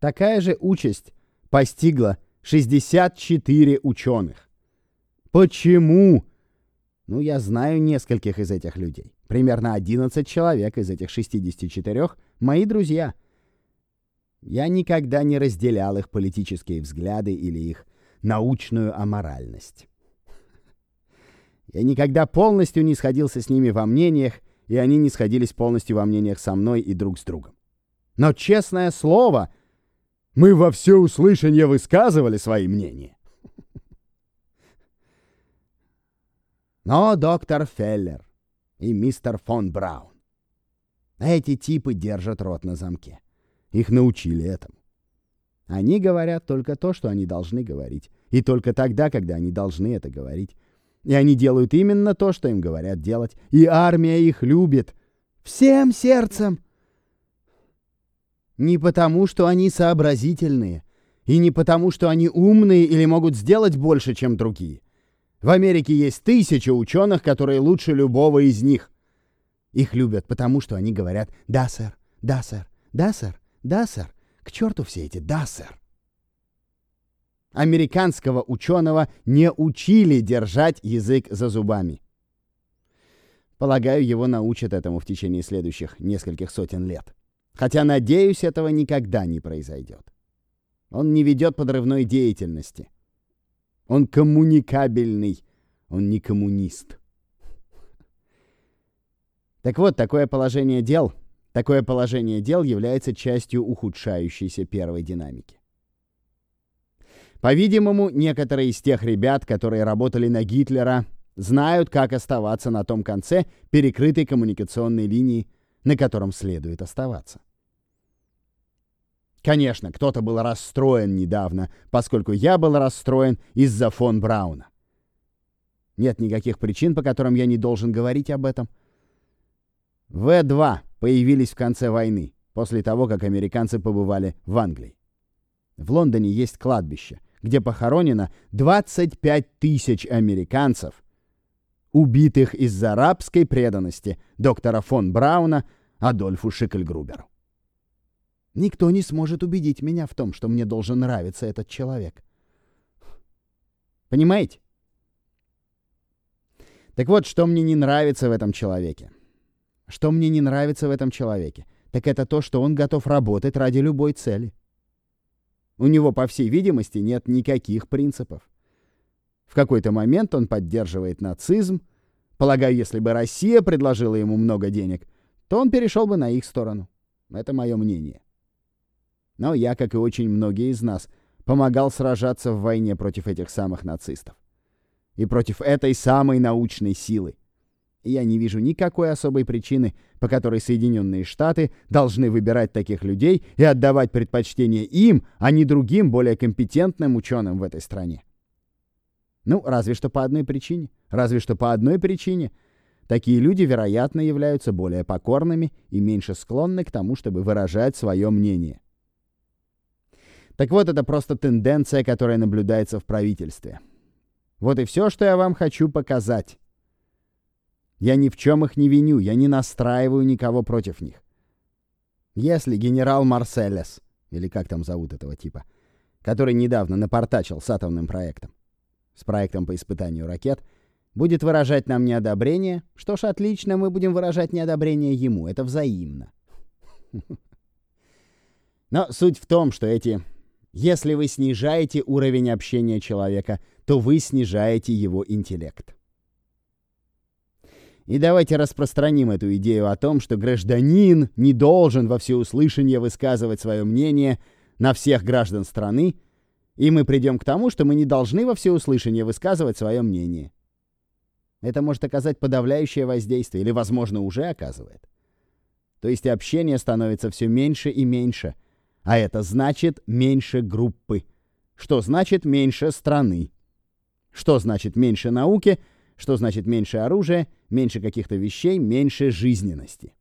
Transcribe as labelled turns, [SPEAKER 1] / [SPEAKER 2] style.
[SPEAKER 1] Такая же участь постигла 64 ученых. Почему? Ну, я знаю нескольких из этих людей. Примерно 11 человек из этих 64 мои друзья. Я никогда не разделял их политические взгляды или их научную аморальность. Я никогда полностью не сходился с ними во мнениях, и они не сходились полностью во мнениях со мной и друг с другом. Но, честное слово, мы во всеуслышание высказывали свои мнения. Но доктор Феллер и мистер фон Браун, эти типы держат рот на замке. Их научили этому. Они говорят только то, что они должны говорить. И только тогда, когда они должны это говорить. И они делают именно то, что им говорят делать. И армия их любит. Всем сердцем. Не потому, что они сообразительные. И не потому, что они умные или могут сделать больше, чем другие. В Америке есть 1000 ученых, которые лучше любого из них. Их любят потому, что они говорят «да, сэр, да, сэр, да, сэр, да, сэр». К черту все эти «да, сэр». Американского ученого не учили держать язык за зубами. Полагаю, его научат этому в течение следующих нескольких сотен лет. Хотя, надеюсь, этого никогда не произойдет. Он не ведет подрывной деятельности. Он коммуникабельный. Он не коммунист. Так вот, такое положение дел является частью ухудшающейся первой динамики. По-видимому, некоторые из тех ребят, которые работали на Гитлера, знают, как оставаться на том конце перекрытой коммуникационной линии, на котором следует оставаться. Конечно, кто-то был расстроен недавно, поскольку я был расстроен из-за фон Брауна. Нет никаких причин, по которым я не должен говорить об этом. В-2 появились в конце войны, после того, как американцы побывали в Англии. В Лондоне есть кладбище, где похоронено 25 000 американцев, убитых из-за рабской преданности доктора фон Брауна Адольфу Шикльгруберу. Никто не сможет убедить меня в том, что мне должен нравиться этот человек. Понимаете? Так вот, что мне не нравится в этом человеке. Что мне не нравится в этом человеке, так это то, что он готов работать ради любой цели. У него, по всей видимости, нет никаких принципов. В какой-то момент он поддерживает нацизм. Полагаю, если бы Россия предложила ему много денег, то он перешел бы на их сторону. Это мое мнение. Но я, как и очень многие из нас, помогал сражаться в войне против этих самых нацистов. И против этой самой научной силы. И я не вижу никакой особой причины, по которой Соединенные Штаты должны выбирать таких людей и отдавать предпочтение им, а не другим, более компетентным ученым в этой стране. Ну, разве что по одной причине. Такие люди, вероятно, являются более покорными и меньше склонны к тому, чтобы выражать свое мнение. Так вот, это просто тенденция, которая наблюдается в правительстве. Вот и все, что я вам хочу показать. Я ни в чем их не виню, я не настраиваю никого против них. Если генерал Марселес, или как там зовут этого типа, который недавно напортачил с атомным проектом, с проектом по испытанию ракет, будет выражать нам неодобрение, что ж, отлично, мы будем выражать неодобрение ему, это взаимно. Но суть в том, что если вы снижаете уровень общения человека, то вы снижаете его интеллект. И давайте распространим эту идею о том, что гражданин не должен во всеуслышание высказывать свое мнение на всех граждан страны, и мы придем к тому, что мы не должны во всеуслышание высказывать свое мнение. Это может оказать подавляющее воздействие, или, возможно, уже оказывает. То есть общение становится все меньше и меньше, а это значит меньше группы, что значит меньше страны, что значит меньше науки, что значит меньше оружия, меньше каких-то вещей, меньше жизненности.